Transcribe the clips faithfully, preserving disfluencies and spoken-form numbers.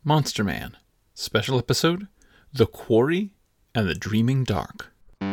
Monster Man, Special Episode, The Quarry and the Dreaming Dark.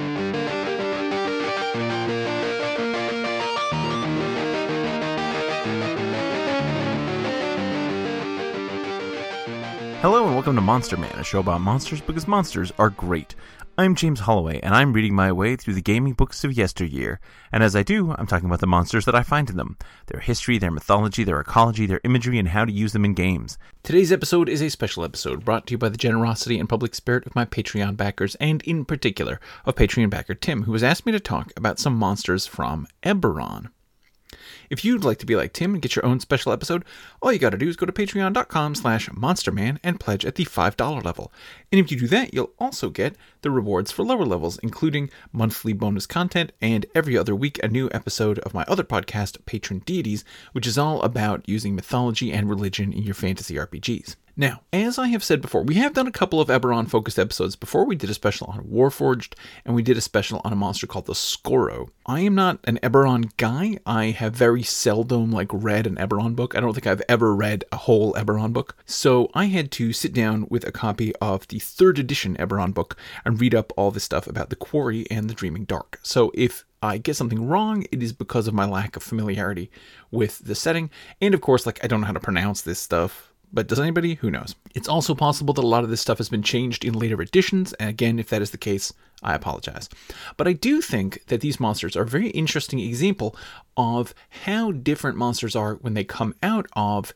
Hello and welcome to Monster Man, a show about monsters because monsters are great. I'm James Holloway, and I'm reading my way through the gaming books of yesteryear. And as I do, I'm talking about the monsters that I find in them, their history, their mythology, their ecology, their imagery, and how to use them in games. Today's episode is a special episode brought to you by the generosity and public spirit of my Patreon backers, and in particular of Patreon backer Tim, who has asked me to talk about some monsters from Eberron. If you'd like to be like Tim and get your own special episode, all you gotta do is go to patreon.com slash monsterman and pledge at the five dollars level. And if you do that, you'll also get the rewards for lower levels, including monthly bonus content and every other week a new episode of my other podcast, Patron Deities, which is all about using mythology and religion in your fantasy R P Gs. Now, as I have said before, we have done a couple of Eberron-focused episodes before. We did a special on Warforged, and we did a special on a monster called the Skoro. I am not an Eberron guy. I have very seldom, like, read an Eberron book. I don't think I've ever read a whole Eberron book. So I had to sit down with a copy of the third edition Eberron book and read up all this stuff about the Quarry and the Dreaming Dark. So if I get something wrong, it is because of my lack of familiarity with the setting. And of course, like, I don't know how to pronounce this stuff. But does anybody? Who knows? It's also possible that a lot of this stuff has been changed in later editions, and again, if that is the case, I apologize. But I do think that these monsters are a very interesting example of how different monsters are when they come out of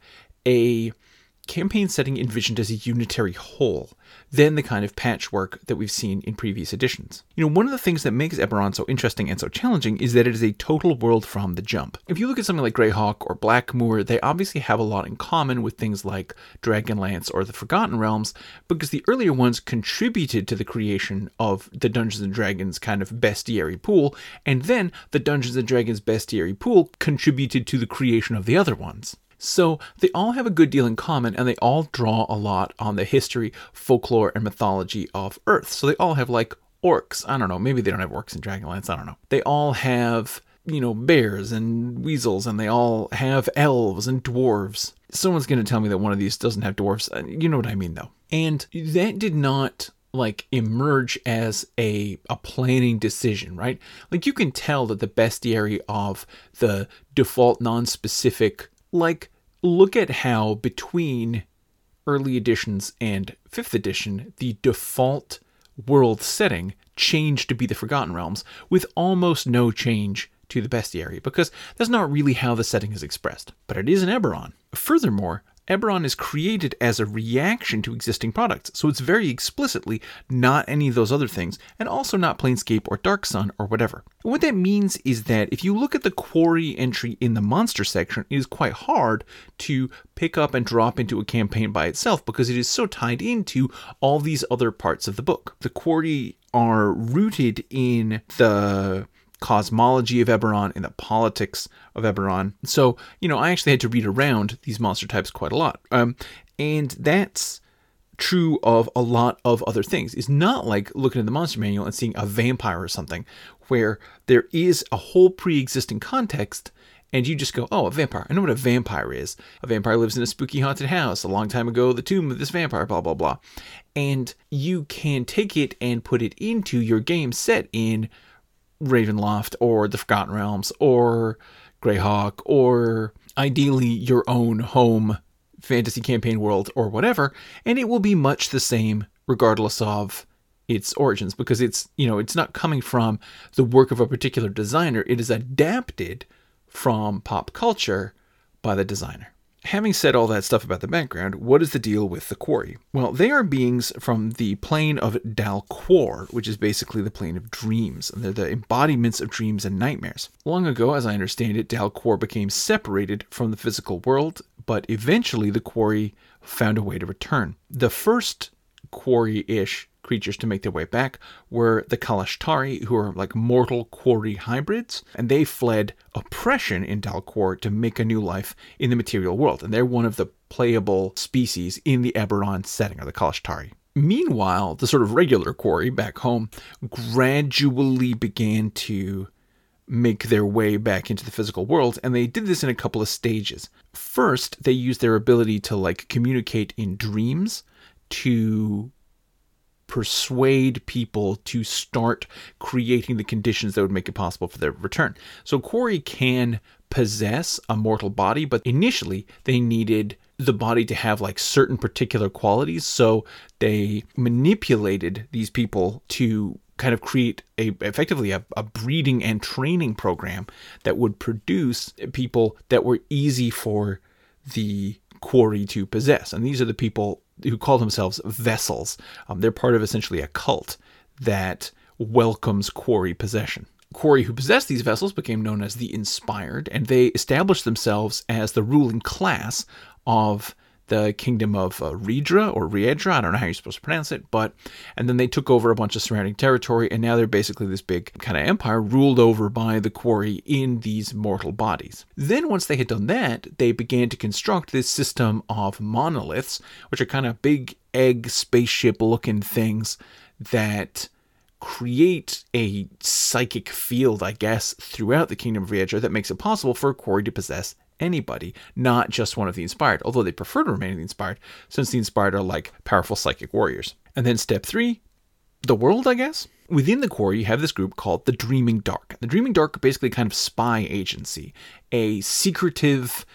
a campaign setting envisioned as a unitary whole than the kind of patchwork that we've seen in previous editions. You know, one of the things that makes Eberron so interesting and so challenging is that it is a total world from the jump. If you look at something like Greyhawk or Blackmoor, they obviously have a lot in common with things like Dragonlance or the Forgotten Realms, because the earlier ones contributed to the creation of the Dungeons and Dragons kind of bestiary pool, and then the Dungeons and Dragons bestiary pool contributed to the creation of the other ones. So they all have a good deal in common, and they all draw a lot on the history, folklore, and mythology of Earth. So they all have, like, orcs. I don't know. Maybe they don't have orcs in Dragonlance. I don't know. They all have, you know, bears and weasels, and they all have elves and dwarves. Someone's going to tell me that one of these doesn't have dwarves. You know what I mean, though. And that did not, like, emerge as a a planning decision, right? Like, you can tell that the bestiary of the default non-specific, like, look at how between early editions and fifth edition, the default world setting changed to be the Forgotten Realms with almost no change to the bestiary, because that's not really how the setting is expressed. But it is in Eberron. Furthermore, Eberron is created as a reaction to existing products, so it's very explicitly not any of those other things, and also not Planescape or Dark Sun or whatever. And what that means is that if you look at the Quarry entry in the monster section, it is quite hard to pick up and drop into a campaign by itself, because it is so tied into all these other parts of the book. The Quarry are rooted in the cosmology of Eberron and the politics of Eberron. So, you know, I actually had to read around these monster types quite a lot. Um, and that's true of a lot of other things. It's not like looking at the monster manual and seeing a vampire or something, where there is a whole pre-existing context and you just go, oh, a vampire. I know what a vampire is. A vampire lives in a spooky haunted house. A long time ago, the tomb of this vampire, blah, blah, blah. And you can take it and put it into your game set in Ravenloft or the Forgotten Realms or Greyhawk or ideally your own home fantasy campaign world or whatever, and it will be much the same regardless of its origins, because it's, you know, it's not coming from the work of a particular designer. It is adapted from pop culture by the designer. Having said all that stuff about the background, what is the deal with the Quarry? Well, they are beings from the plane of Dal Quor, which is basically the plane of dreams, and they're the embodiments of dreams and nightmares. Long ago, as I understand it, Dal Quor became separated from the physical world, but eventually the Quarry found a way to return. The first Quarry-ish creatures to make their way back were the Kalashtari, who are like mortal Quarry hybrids, and they fled oppression in Dal Quor to make a new life in the material world, and they're one of the playable species in the Eberron setting, or the Kalashtari. Meanwhile, the sort of regular Quarry back home gradually began to make their way back into the physical world, and they did this in a couple of stages. First, they used their ability to like communicate in dreams to persuade people to start creating the conditions that would make it possible for their return. So Quarry can possess a mortal body, but initially they needed the body to have like certain particular qualities, so they manipulated these people to kind of create a effectively a, a breeding and training program that would produce people that were easy for the Quarry to possess. And these are the people who call themselves vessels. Um, they're part of essentially a cult that welcomes Quarry possession. Quarry who possessed these vessels became known as the Inspired, and they established themselves as the ruling class of the kingdom of uh, Riedra or Riedra, I don't know how you're supposed to pronounce it, but, and then they took over a bunch of surrounding territory, and now they're basically this big kind of empire ruled over by the Quarry in these mortal bodies. Then once they had done that, they began to construct this system of monoliths, which are kind of big egg spaceship looking things that create a psychic field, I guess, throughout the kingdom of Riedra that makes it possible for a Quarry to possess anybody, not just one of the Inspired, although they prefer to remain the Inspired, since the Inspired are like powerful psychic warriors. And then step three, the world, I guess? Within the Quarry, you have this group called the Dreaming Dark. The Dreaming Dark are basically kind of spy agency, a secretive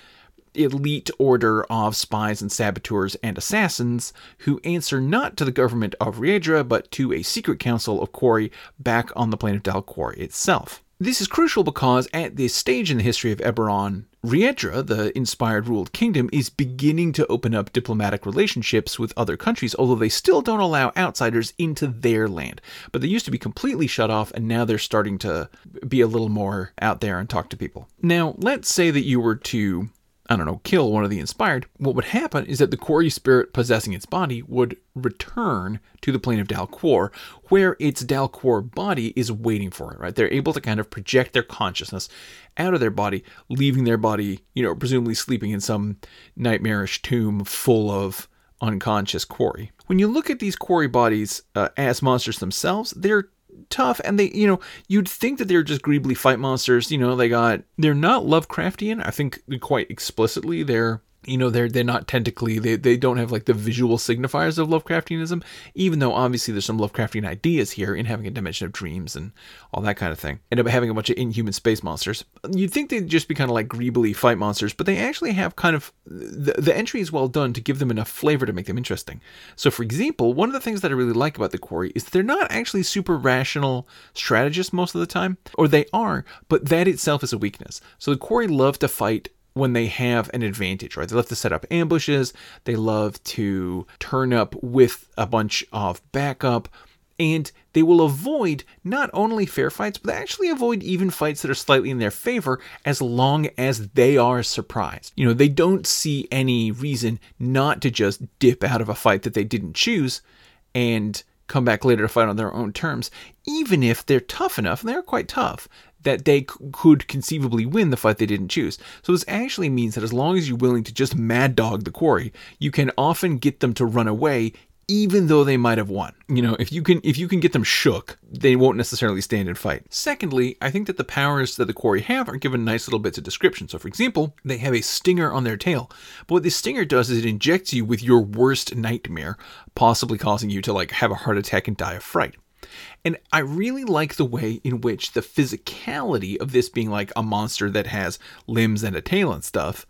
elite order of spies and saboteurs and assassins who answer not to the government of Riedra, but to a secret council of Quarry back on the plane of Dalquar itself. This is crucial because at this stage in the history of Eberron, Riedra, the Inspired ruled kingdom, is beginning to open up diplomatic relationships with other countries, although they still don't allow outsiders into their land. But they used to be completely shut off, and now they're starting to be a little more out there and talk to people. Now, let's say that you were to, I don't know, kill one of the Inspired. What would happen is that the Quarry spirit possessing its body would return to the plane of Dalquar, where its Dalquar body is waiting for it, right? They're able to kind of project their consciousness out of their body, leaving their body, you know, presumably sleeping in some nightmarish tomb full of unconscious Quarry. When you look at these Quarry bodies uh, as monsters themselves, they're tough, and they, you know, you'd think that they're just greebly fight monsters. You know, they got, they're not Lovecraftian. I think quite explicitly they're, you know, they're they're not tentacly, they they don't have like the visual signifiers of Lovecraftianism, even though obviously there's some Lovecraftian ideas here in having a dimension of dreams and all that kind of thing, and about having a bunch of inhuman space monsters. You'd think they'd just be kind of like greebly fight monsters, but they actually have kind of, the, the entry is well done to give them enough flavor to make them interesting. So for example, one of the things that I really like about the Quarry is that they're not actually super rational strategists most of the time, or they are, but that itself is a weakness. So the Quarry love to fight when they have an advantage, right? They love to set up ambushes, they love to turn up with a bunch of backup, and they will avoid not only fair fights, but they actually avoid even fights that are slightly in their favor as long as they are surprised. You know, they don't see any reason not to just dip out of a fight that they didn't choose and come back later to fight on their own terms, even if they're tough enough, and they're quite tough, that they c- could conceivably win the fight they didn't choose. So this actually means that as long as you're willing to just mad dog the Quarry, you can often get them to run away, even though they might have won. You know, if you can if you can get them shook, they won't necessarily stand and fight. Secondly, I think that the powers that the Quarry have are given nice little bits of description. So for example, they have a stinger on their tail. But what this stinger does is it injects you with your worst nightmare, possibly causing you to like have a heart attack and die of fright. And I really like the way in which the physicality of this being like a monster that has limbs and a tail and stuff,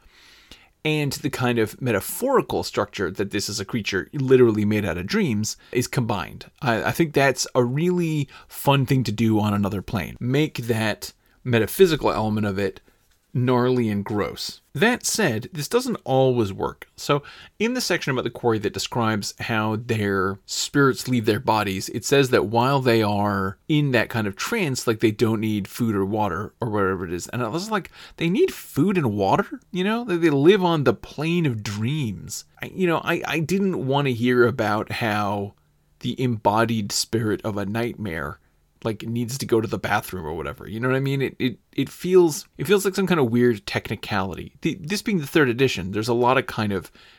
and the kind of metaphorical structure that this is a creature literally made out of dreams is combined. I, I think that's a really fun thing to do on another plane. Make that metaphysical element of it gnarly and gross. That said, this doesn't always work. So in the section about the Quarry that describes how their spirits leave their bodies, it says that while they are in that kind of trance, like they don't need food or water or whatever it is. And I was like, they need food and water? You know, they, they live on the plane of dreams. I, you know, I, I didn't want to hear about how the embodied spirit of a nightmare like needs to go to the bathroom or whatever. You know what I mean? It it it feels it feels like some kind of weird technicality. The, this being the third edition, there's a lot of kind of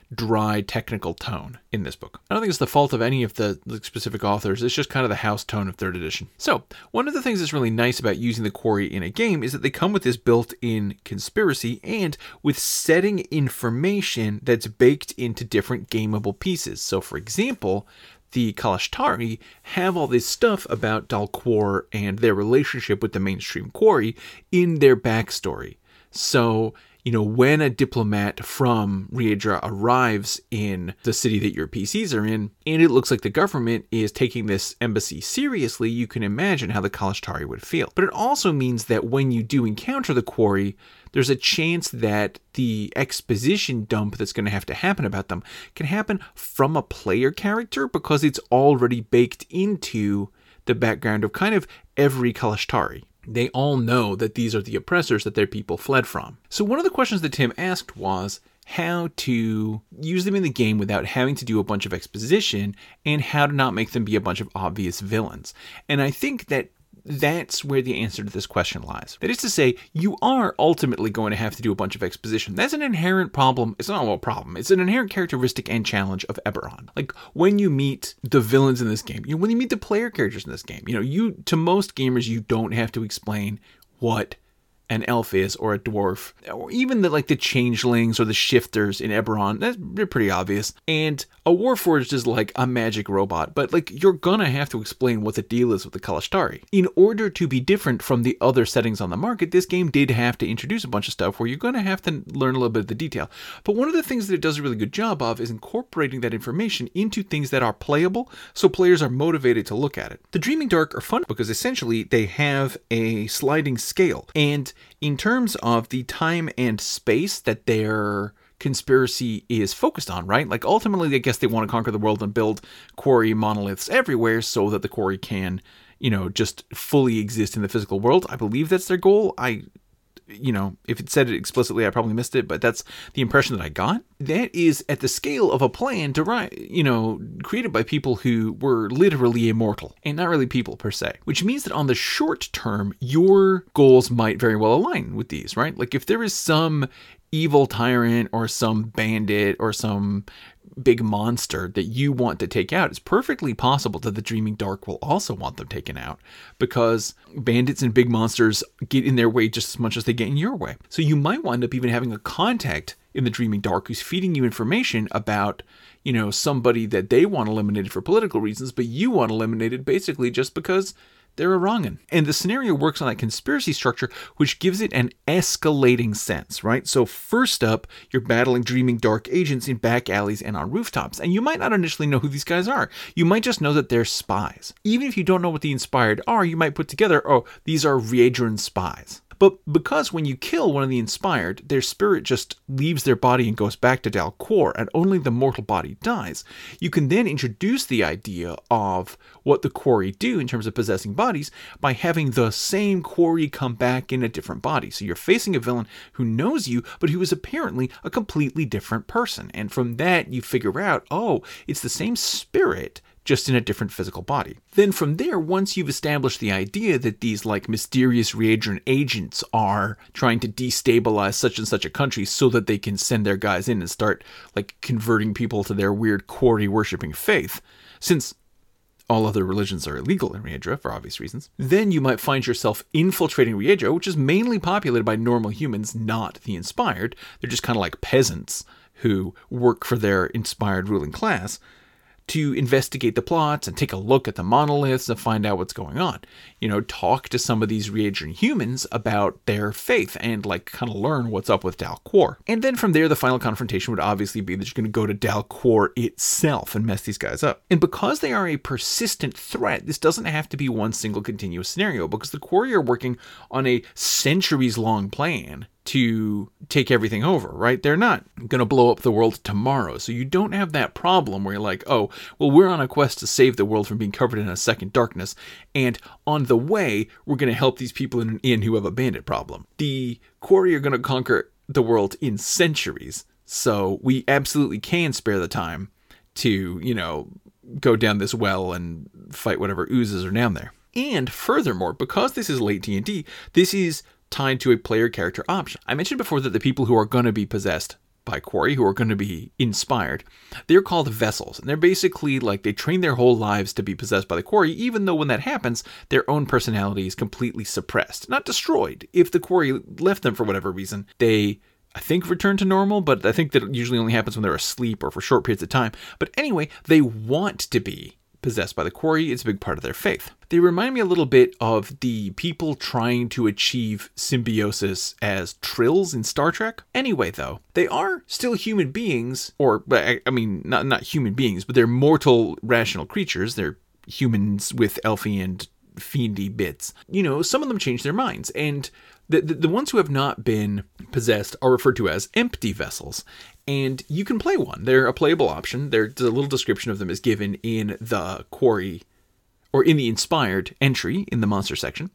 dry, technical tone in this book. I don't think it's the fault of any of the specific authors. It's just kind of the house tone of third edition. So, one of the things that's really nice about using the quarry in a game is that they come with this built-in conspiracy and with setting information that's baked into different gameable pieces. So, for example, the Kalashtari have all this stuff about Dalquor and their relationship with the mainstream quarry in their backstory. So, you know, when a diplomat from Riedra arrives in the city that your P Cs are in, and it looks like the government is taking this embassy seriously, you can imagine how the Kalashtari would feel. But it also means that when you do encounter the quarry, there's a chance that the exposition dump that's going to have to happen about them can happen from a player character because it's already baked into the background of kind of every Kalashtari. They all know that these are the oppressors that their people fled from. So one of the questions that Tim asked was how to use them in the game without having to do a bunch of exposition and how to not make them be a bunch of obvious villains. And I think that that's where the answer to this question lies. That is to say, you are ultimately going to have to do a bunch of exposition. That's an inherent problem. It's not a problem. It's an inherent characteristic and challenge of Eberron. Like, when you meet the villains in this game, you know, when you meet the player characters in this game, you know, you, to most gamers, you don't have to explain what an elf is or a dwarf, or even the like the changelings or the shifters in Eberron. That's, they're pretty obvious. And a Warforged is like a magic robot, but like you're gonna have to explain what the deal is with the Kalashtari. In order to be different from the other settings on the market, this game did have to introduce a bunch of stuff where you're gonna have to learn a little bit of the detail. But one of the things that it does a really good job of is incorporating that information into things that are playable, so players are motivated to look at it. The Dreaming Dark are fun because essentially they have a sliding scale, and in terms of the time and space that their conspiracy is focused on, right? Like, ultimately, I guess they want to conquer the world and build quarry monoliths everywhere so that the quarry can, you know, just fully exist in the physical world. I believe that's their goal. I, you know, if it said it explicitly, I probably missed it, but that's the impression that I got. That is at the scale of a plan to write, you know, created by people who were literally immortal and not really people per se, which means that on the short term, your goals might very well align with these, right? Like, if there is some evil tyrant or some bandit or some big monster that you want to take out, it's perfectly possible that the Dreaming Dark will also want them taken out, because bandits and big monsters get in their way just as much as they get in your way. So you might wind up even having a contact in the Dreaming Dark who's feeding you information about, you know, somebody that they want eliminated for political reasons, but you want eliminated basically just because they're a wrong'un. And the scenario works on that conspiracy structure, which gives it an escalating sense, right? So first up, you're battling Dreaming Dark agents in back alleys and on rooftops, and you might not initially know who these guys are. You might just know that they're spies. Even if you don't know what the Inspired are, you might put together, oh, these are Riedran spies. But because when you kill one of the Inspired, their spirit just leaves their body and goes back to Dalquor, and only the mortal body dies, you can then introduce the idea of what the quarry do in terms of possessing bodies by having the same quarry come back in a different body. So you're facing a villain who knows you, but who is apparently a completely different person. And from that, you figure out, oh, it's the same spirit, just in a different physical body. Then from there, once you've established the idea that these like mysterious Riedran agents are trying to destabilize such and such a country so that they can send their guys in and start like converting people to their weird quarry worshipping faith, since all other religions are illegal in Riedra for obvious reasons, then you might find yourself infiltrating Riedra, which is mainly populated by normal humans, not the Inspired. They're just kind of like peasants who work for their Inspired ruling class, to investigate the plots and take a look at the monoliths and find out what's going on. You know, talk to some of these Riedran humans about their faith and like kind of learn what's up with Dalquor. And then from there, the final confrontation would obviously be that you're going to go to Dalquor itself and mess these guys up. And because they are a persistent threat, this doesn't have to be one single continuous scenario, because the quarry are working on a centuries long plan to take everything over, right? They're not going to blow up the world tomorrow. So you don't have that problem where you're like, oh, well, we're on a quest to save the world from being covered in a second darkness, and on the way, we're going to help these people in an inn who have a bandit problem. The quarry are going to conquer the world in centuries. So we absolutely can spare the time to, you know, go down this well and fight whatever oozes are down there. And furthermore, because this is late D and D, this is tied to a player character option. I mentioned before that the people who are going to be possessed by Quarry, who are going to be inspired, they're called vessels. And they're basically like they train their whole lives to be possessed by the Quarry, even though when that happens, their own personality is completely suppressed. Not destroyed. If the Quarry left them for whatever reason, they, I think, return to normal, but I think that it usually only happens when they're asleep or for short periods of time. But anyway, they want to be possessed by the Quarry. It's a big part of their faith. They remind me a little bit of the people trying to achieve symbiosis as Trills in Star Trek. Anyway, though, they are still human beings, or, I mean, not, not human beings, but they're mortal, rational creatures. They're humans with elfy and fiendy bits. You know, some of them change their minds, and the, the, the ones who have not been possessed are referred to as empty vessels. And you can play one. They're a playable option. There's a little description of them is given in the Quarry, or in the Inspired entry in the monster section.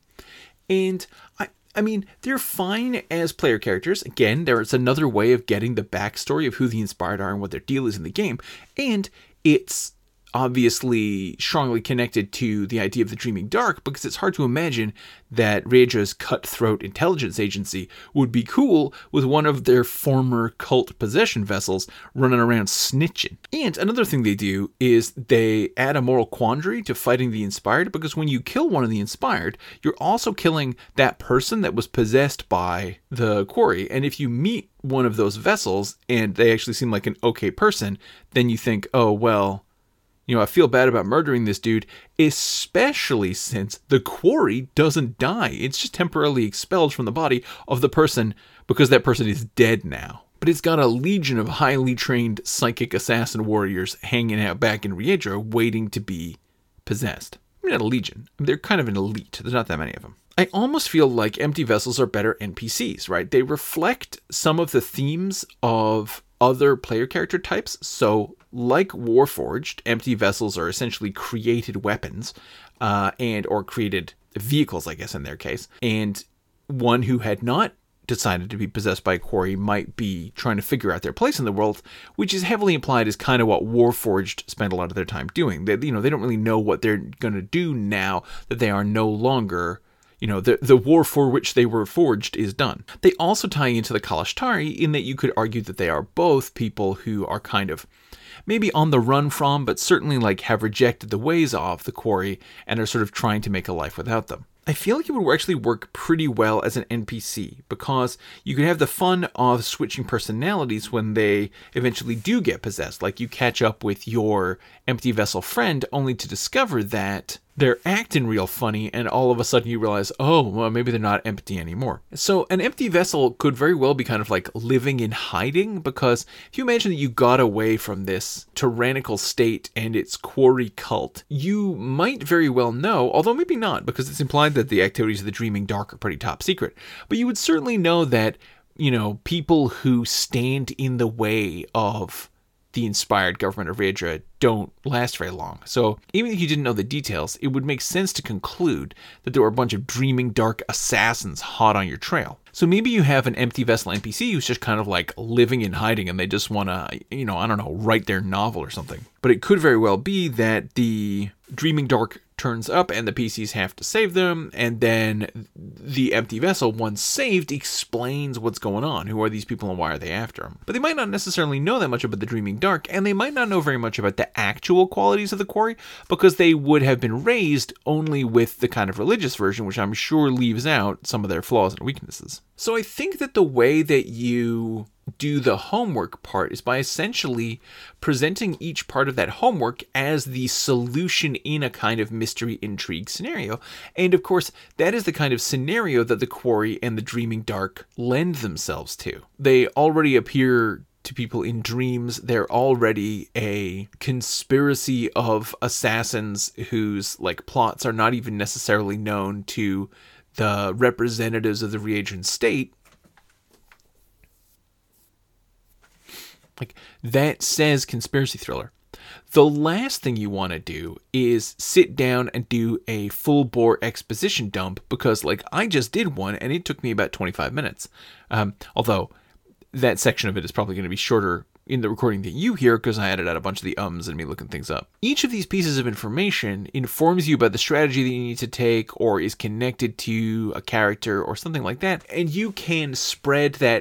And I, I mean, they're fine as player characters. Again, there's another way of getting the backstory of who the Inspired are and what their deal is in the game. And it's obviously strongly connected to the idea of the Dreaming Dark, because it's hard to imagine that Riedra's cutthroat intelligence agency would be cool with one of their former cult possession vessels running around snitching. And another thing they do is they add a moral quandary to fighting the Inspired, because when you kill one of the Inspired, you're also killing that person that was possessed by the Quarry. And if you meet one of those vessels and they actually seem like an okay person, then you think, oh, well, you know, I feel bad about murdering this dude, especially since the Quarry doesn't die. It's just temporarily expelled from the body of the person because that person is dead now. But it's got a legion of highly trained psychic assassin warriors hanging out back in Riedra waiting to be possessed. I mean, not a legion. I mean, they're kind of an elite. There's not that many of them. I almost feel like empty vessels are better N P Cs, right? They reflect some of the themes of other player character types. So like Warforged, empty vessels are essentially created weapons, uh, and or created vehicles, I guess, in their case. And one who had not decided to be possessed by a Quarry might be trying to figure out their place in the world, which is heavily implied is kind of what Warforged spend a lot of their time doing. They, you know, they don't really know what they're going to do now that they are no longer, you know, the, the war for which they were forged is done. They also tie into the Kalashtari in that you could argue that they are both people who are kind of maybe on the run from, but certainly like have rejected the ways of the Quarry and are sort of trying to make a life without them. I feel like it would actually work pretty well as an N P C, because you could have the fun of switching personalities when they eventually do get possessed. Like you catch up with your empty vessel friend only to discover that they're acting real funny, and all of a sudden you realize, oh, well, maybe they're not empty anymore. So an empty vessel could very well be kind of like living in hiding, because if you imagine that you got away from this tyrannical state and its Quarry cult, you might very well know, although maybe not, because it's implied that the activities of the Dreaming Dark are pretty top secret, but you would certainly know that, you know, people who stand in the way of the inspired government of Riedra don't last very long. So even if you didn't know the details, it would make sense to conclude that there were a bunch of Dreaming Dark assassins hot on your trail. So maybe you have an empty vessel N P C who's just kind of like living in hiding and they just want to, you know, I don't know, write their novel or something. But it could very well be that the Dreaming Dark turns up and the P Cs have to save them, and then the empty vessel, once saved, explains what's going on. Who are these people and why are they after them? But they might not necessarily know that much about the Dreaming Dark, and they might not know very much about the actual qualities of the Quarry, because they would have been raised only with the kind of religious version, which I'm sure leaves out some of their flaws and weaknesses. So I think that the way that you do the homework part is by essentially presenting each part of that homework as the solution in a kind of mystery intrigue scenario. And of course, that is the kind of scenario that the Quarry and the Dreaming Dark lend themselves to. They already appear to people in dreams. They're already a conspiracy of assassins whose like plots are not even necessarily known to the representatives of the Riedran state. Like, that says conspiracy thriller. The last thing you want to do is sit down and do a full-bore exposition dump, because, like, I just did one, and it took me about twenty-five minutes. Um, although, that section of it is probably going to be shorter in the recording that you hear, because I added out a bunch of the ums and me looking things up. Each of these pieces of information informs you about the strategy that you need to take, or is connected to a character, or something like that, and you can spread that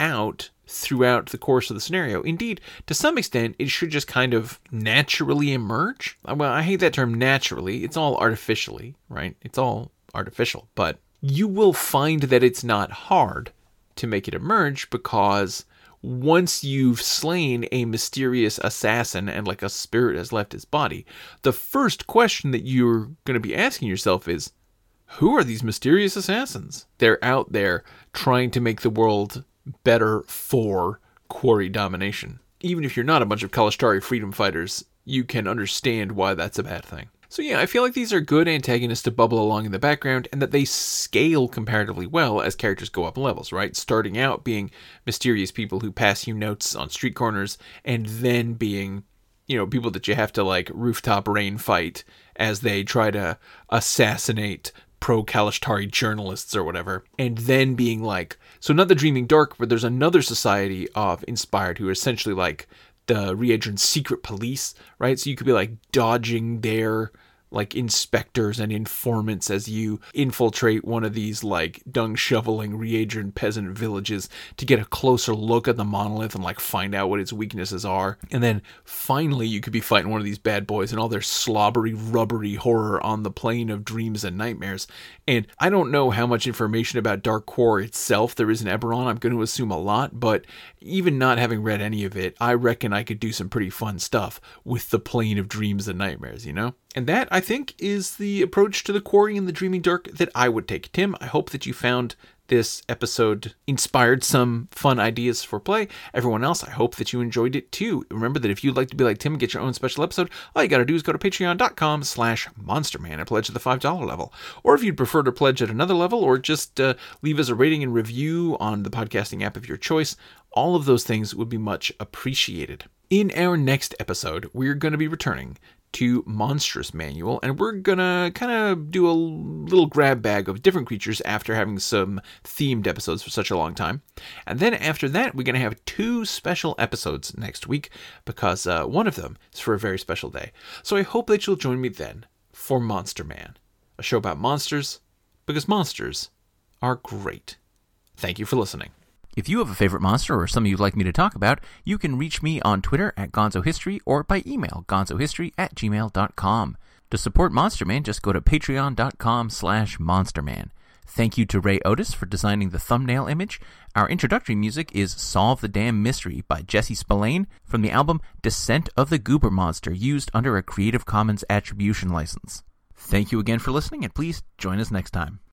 out throughout the course of the scenario. Indeed, to some extent, it should just kind of naturally emerge. Well, I hate that term naturally. It's all artificially, right? It's all artificial. But you will find that it's not hard to make it emerge, because once you've slain a mysterious assassin and like a spirit has left his body, the first question that you're going to be asking yourself is, who are these mysterious assassins? They're out there trying to make the world better for quarry domination. Even if you're not a bunch of Kalashtar freedom fighters, you can understand why that's a bad thing. So yeah, I feel like these are good antagonists to bubble along in the background, and that they scale comparatively well as characters go up levels, right? Starting out being mysterious people who pass you notes on street corners, and then being, you know, people that you have to like rooftop rain fight as they try to assassinate pro-Kalashtari journalists or whatever, and then being like, so not the Dreaming Dark, but there's another society of Inspired who are essentially like the Reedran secret police, right? So you could be like dodging their like inspectors and informants as you infiltrate one of these like dung shoveling Reedran peasant villages to get a closer look at the monolith and like find out what its weaknesses are. And then finally you could be fighting one of these bad boys and all their slobbery, rubbery horror on the plane of dreams and nightmares. And I don't know how much information about Dark Quarry itself there is in Eberron. I'm going to assume a lot, but even not having read any of it, I reckon I could do some pretty fun stuff with the plane of dreams and nightmares, you know? And that, I think, is the approach to the Quarry and the Dreaming Dark that I would take. Tim, I hope that you found this episode inspired some fun ideas for play. Everyone else, I hope that you enjoyed it too. Remember that if you'd like to be like Tim and get your own special episode, all you gotta do is go to patreon.com slash monsterman and pledge at the five dollar level. Or if you'd prefer to pledge at another level, or just uh, leave us a rating and review on the podcasting app of your choice, all of those things would be much appreciated. In our next episode, we're going to be returning to Monstrous Manual, and we're gonna kind of do a little grab bag of different creatures after having some themed episodes for such a long time. And then after that, we're gonna have two special episodes next week, because uh, one of them is for a very special day. So I hope that you'll join me then for Monster Man, a show about monsters, because monsters are great. Thank you for listening. If you have a favorite monster or something you'd like me to talk about, you can reach me on Twitter at GonzoHistory or by email, gonzohistory at gmail dot com. To support Monster Man, just go to patreon.com slash monsterman. Thank you to Ray Otis for designing the thumbnail image. Our introductory music is Solve the Damn Mystery by Jesse Spillane from the album Descent of the Goober Monster, used under a Creative Commons Attribution license. Thank you again for listening, and please join us next time.